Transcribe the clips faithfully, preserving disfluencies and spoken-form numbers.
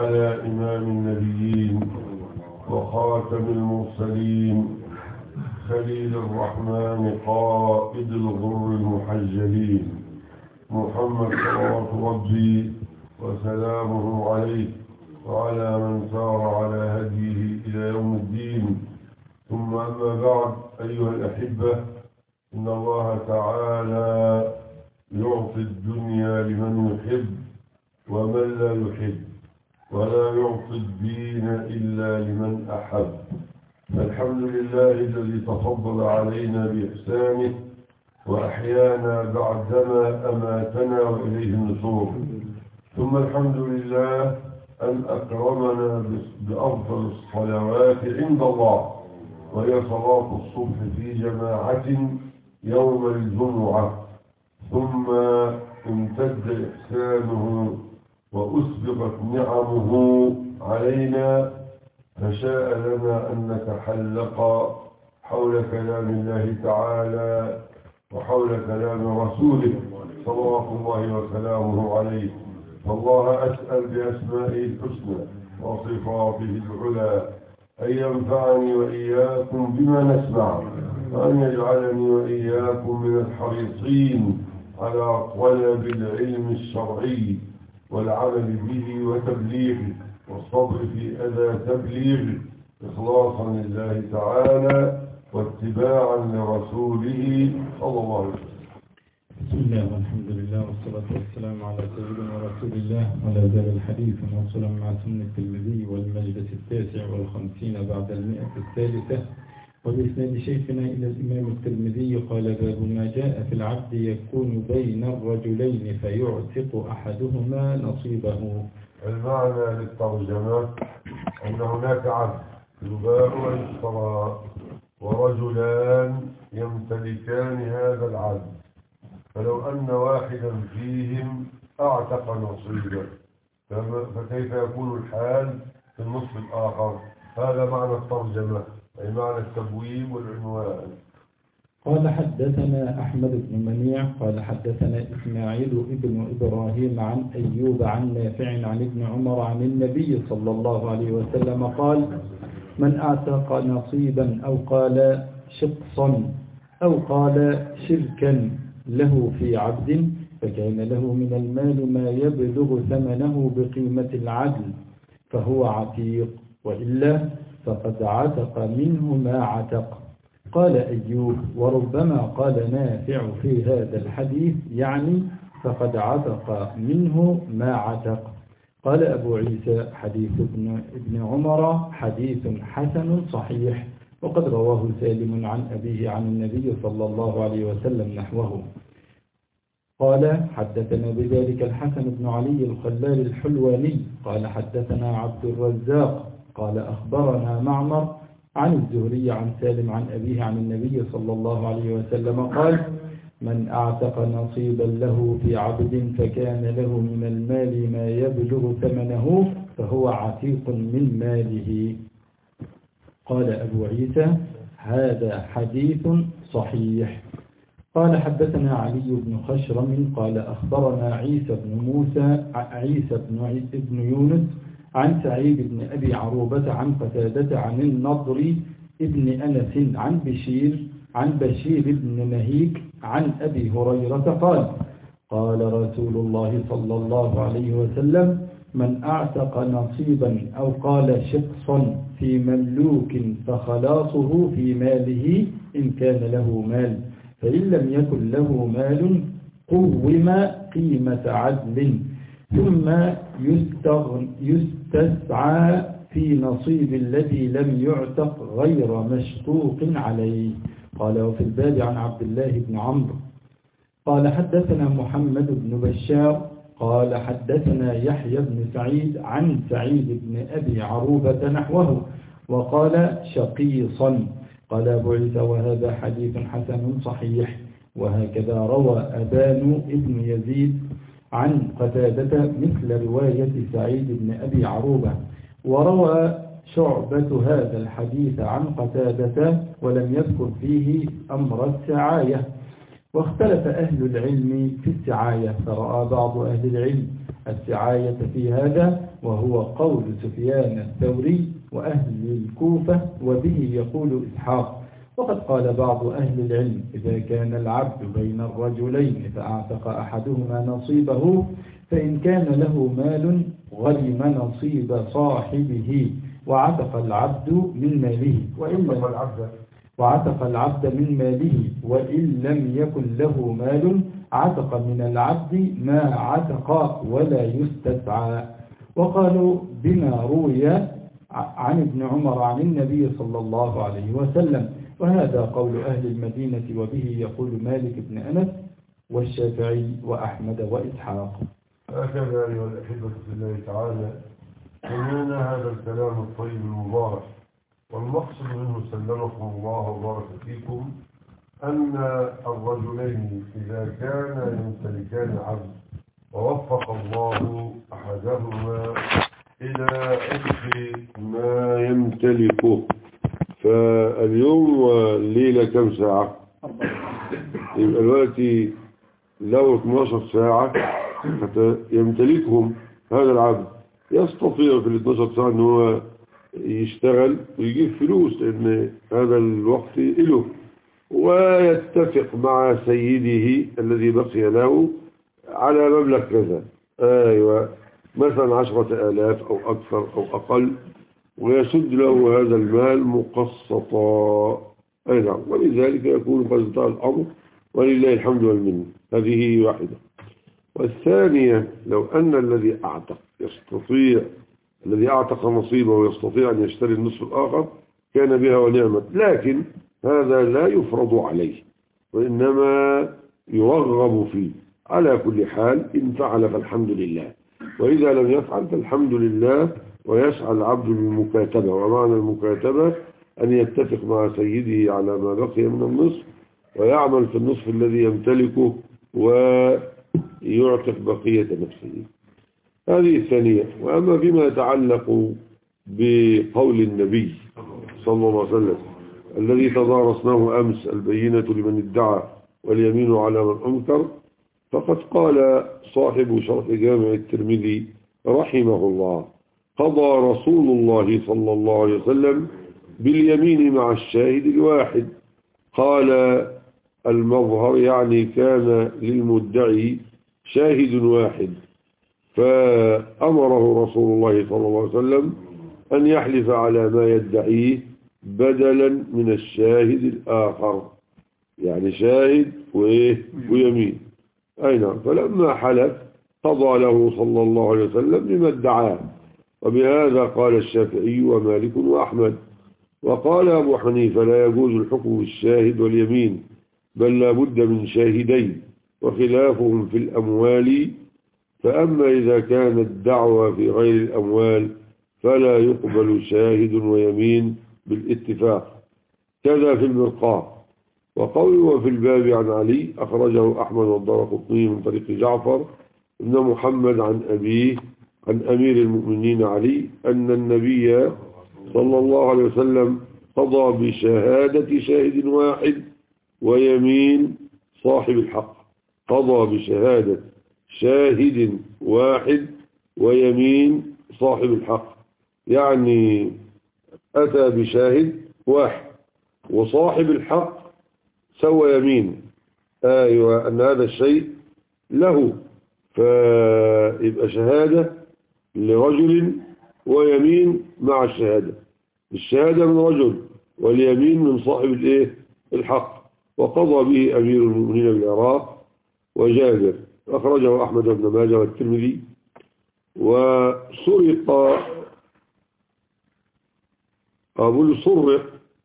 على إمام النبيين وخاتم المرسلين خليل الرحمن قائد الغر المحجلين محمد صلوات ربي وسلامه عليه وعلى من سار على هديه إلى يوم الدين. ثم أما بعد، أيها الأحبة، إن الله تعالى يعطي الدنيا لمن يحب ومن لا يحب، ولا يعطي الدين إلا لمن أحب. فالحمد لله الذي تفضل علينا بإحسانه وأحيانا بعدما أماتنا وإليه النشور. ثم الحمد لله أن أكرمنا بأفضل الصلوات عند الله، وهي صلاة الصبح في جماعة يوم الجمعة. ثم امتد إحسانه وأسبغت نعمه علينا، فشاء لنا أن نتحلق حول كلام الله تعالى وحول كلام رسوله صلوات الله وسلامه عليه. فالله أسأل بأسمائه الحسنى وصفاته العلى أن ينفعني وإياكم بما نسمع، وأن يجعلني وإياكم من الحريصين على طلب العلم الشرعي والعمل به وتبليغه والصبر في أذى تبليغه، إخلاصا لله تعالى واتباعا لرسوله صلى الله عليه وسلم. بسم الله والحمد لله والصلاة والسلام على سيدنا رسول الله. ولا زال الحديث موصولا مع سنة الترمذي والمجلس التاسع والخمسين بعد المئة الثالثة، وبإسناد شيخنا إلى الإمام الترمذي قال: باب ما جاء في العبد يكون بين الرجلين فيعتق أحدهما نصيبه. المعنى للترجمة أن هناك عبد يباع ويشترى، ورجلان يمتلكان هذا العبد، فلو أن واحدا فيهم أعتق نصيبه فكيف يكون الحال في النصف الآخر؟ هذا معنى الترجمة، أي معنى التبويب والعنوان. قال: حدثنا أحمد بن منيع قال حدثنا إسماعيل ابن إبراهيم عن أيوب عن نافع عن ابن عمر عن النبي صلى الله عليه وسلم قال: من أعتق نصيبا أو قال شقصا أو قال شركا له في عبد، فكان له من المال ما يبلغ ثمنه بقيمة العدل، فهو عتيق، وإلا فقد عتق منه ما عتق. قال أيوب: وربما قال نافع في هذا الحديث يعني فقد عتق منه ما عتق. قال أبو عيسى: حديث ابن, ابن عمر حديث حسن صحيح، وقد رواه سالم عن أبيه عن النبي صلى الله عليه وسلم نحوه. قال: حدثنا بذلك الحسن بن علي الخلال الحلواني قال حدثنا عبد الرزاق قال أخبرنا معمر عن الزهري عن سالم عن أبيه عن النبي صلى الله عليه وسلم قال: من أعتق نصيبا له في عبد فكان له من المال ما يبلغ ثمنه فهو عتيق من ماله. قال أبو عيسى: هذا حديث صحيح. قال: حدثنا علي بن خشرم قال أخبرنا عيسى بن موسى عيسى بن ابن يونس عن سعيد بن أبي عروبة عن قتادة عن النضر ابن أنس عن بشير عن بشير بن نهيك عن أبي هريرة قال: قال رسول الله صلى الله عليه وسلم: من أعتق نصيبا أو قال شقصا في مملوك فخلاصه في ماله إن كان له مال، فإن لم يكن له مال قوم قيمة عدل، ثم يستسعى في نصيب الذي لم يعتق غير مشقوق عليه. قال: وفي الباب عن عبد الله بن عمرو قال حدثنا محمد بن بشار قال حدثنا يحيى بن سعيد عن سعيد بن أبي عروبة نحوه، وقال شقيصا. قال أبو عيسى: وهذا حديث حسن صحيح. وهكذا روى أبان ابن يزيد عن قتادة مثل رواية سعيد بن أبي عروبة، وروى شعبة هذا الحديث عن قتادة ولم يذكر فيه أمر السعاية. واختلف أهل العلم في السعاية، فرأى بعض أهل العلم السعاية في هذا، وهو قول سفيان الثوري وأهل الكوفة، وبه يقول إسحاق. وقد قال بعض أهل العلم: إذا كان العبد بين الرجلين فأعتق أحدهما نصيبه، فإن كان له مال غرم نصيب صاحبه وعتق العبد من ماله، وإن وعتق العبد من ماله وإن لم يكن له مال عتق من العبد ما عتق ولا يستدعى. وقالوا بما روي عن ابن عمر عن النبي صلى الله عليه وسلم، وهذا قول أهل المدينة، وبه يقول مالك بن أنس والشافعي وأحمد وإسحاق. هكذا أيها الأحبة في الله تعالى سمعنا هذا الكلام الطيب المبارك، والمقصد منه سلمكم الله وبارك فيكم أن الرجلين إذا كانا يمتلكان عبد ووفق الله أحدهما إلى ألف ما يمتلكه، فاليوم والليلة كم ساعة؟ يبقى دلوقتي لو اثناشر ساعة حتى يمتلكهم هذا العبد، يستطيع في ال اثناشر ساعة أنه هو يشتغل ويجيب فلوس، لأن هذا الوقت له، ويتفق مع سيده الذي بقي له على مبلغ كذا، أيوة مثلا عشرة آلاف أو أكثر أو أقل، ويسد له هذا المال مقسطا. أي نعم، ولذلك يكون قد انتهى الأمر ولله الحمد والمنة. هذه واحدة. والثانية، لو أن الذي أعتق يستطيع الذي أعتق نصيبه ويستطيع أن يشتري النصف الآخر كان بها ونعمت، لكن هذا لا يفرض عليه وإنما يرغب فيه. على كل حال إن فعل فالحمد لله، وإذا لم يفعل فالحمد لله، ويسعى العبد للمكاتبة. ومعنى المكاتبة أن يتفق مع سيده على ما بقي من النصف، ويعمل في النصف الذي يمتلكه ويعتق بقية نفسه. هذه الثانية. وأما فيما يتعلق بقول النبي صلى الله عليه وسلم الذي تدارسناه أمس: البينة لمن ادعى واليمين على من أنكر، فقد قال صاحب شرح جامع الترمذي رحمه الله: قضى رسول الله صلى الله عليه وسلم باليمين مع الشاهد الواحد. قال المظهر يعني كان للمدعي شاهد واحد، فأمره رسول الله صلى الله عليه وسلم أن يحلف على ما يدعيه بدلا من الشاهد الآخر، يعني شاهد ويمين. أي نعم. فلما حلف قضى له صلى الله عليه وسلم بما ادعاه. وبهذا قال الشافعي ومالك وأحمد. وقال أبو حنيفة: لا يجوز الحكم بالشاهد واليمين، بل لا بد من شاهدين، وخلافهم في الأموال. فأما إذا كانت الدعوة في غير الأموال فلا يقبل شاهد ويمين بالاتفاق. كذا في المرقاة. وقوله وفي الباب عن علي أخرجه أحمد والدارقطني من طريق جعفر بن محمد عن أبيه عن أمير المؤمنين علي أن النبي صلى الله عليه وسلم قضى بشهادة شاهد واحد ويمين صاحب الحق. قضى بشهادة شاهد واحد ويمين صاحب الحق، يعني أتى بشاهد واحد وصاحب الحق سوى يمين، أيوة أن هذا الشيء له، فيبقى شهادة لرجل ويمين مع الشهادة، الشهادة من رجل واليمين من صاحب الايه الحق. وقضى به أمير المؤمنين بالعراق وجابر. أخرجه أحمد بن ماجه والترمذي. وسرق أقول سرق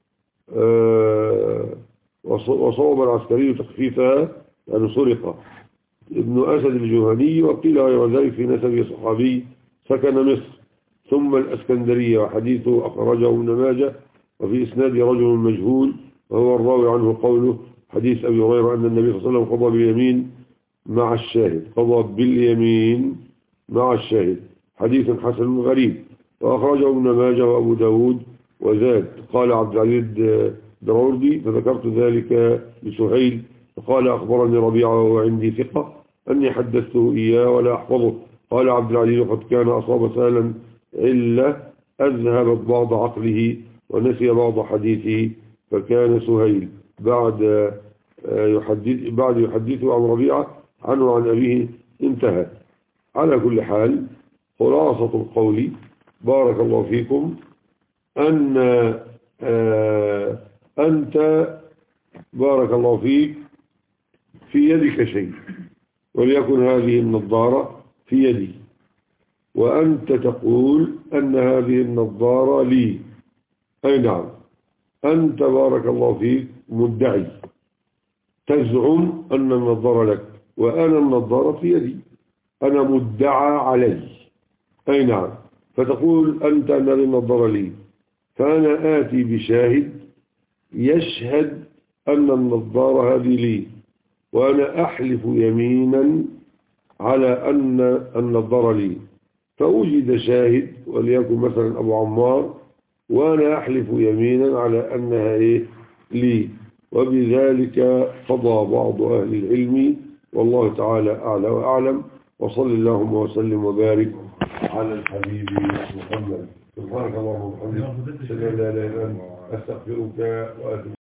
أه وصوب العسكري تخفيفها يعني سرق ابن أسد الجهني، وقيل غير ذلك في نسب صحابي سكن مصر ثم الأسكندرية، وحديثه أخرجه ابن ماجه، وفي إسناد رجل مجهول وهو الراوي عنه قوله حديث أبي هريرة أن النبي صلى الله عليه وسلم قضى باليمين مع الشاهد، قضى باليمين مع الشاهد، حديث حسن غريب. وأخرجه ابن ماجه وأبو داود وزاد. قال عبد العزيز دراوردي: فذكرت ذلك لسهيل فقال: أخبرني ربيعة وهو عندي ثقة أني حدثته إياه ولا أحفظه. قال عبد العزيز قد كان أصاب سهلا علة أذهبت بعض عقله ونسي بعض حديثه فكان سهيل بعد يحدث بعد يحدثه عن ربيعة عنه عن أبيه انتهى. على كل حال خلاصة القول بارك الله فيكم أن أنت بارك الله فيك في يدك شيء وليكن هذه النظارة في يدي وأنت تقول أن هذه النظارة لي. أي نعم أنت بارك الله فيك مدعي تزعم أن النظارة لك وأنا النظارة في يدي أنا مدعى علي. أي نعم فتقول أنت أن هذه النظارة لي فأنا آتي بشاهد يشهد أن النظارة هذه لي وأنا أحلف يمينا على أن النظارة لي فوجد شاهد وليكن مثلا أبو عمار وأنا أحلف يمينا على أنها إيه لي وبذلك قضى بعض أهل العلم والله تعالى أعلى وأعلم وصل اللهم وسلم وبارك على الحبيب محمد. سبحانك اللهم وبحمدك أشهد أن لا إله إلا أنت أستغفرك وأتوب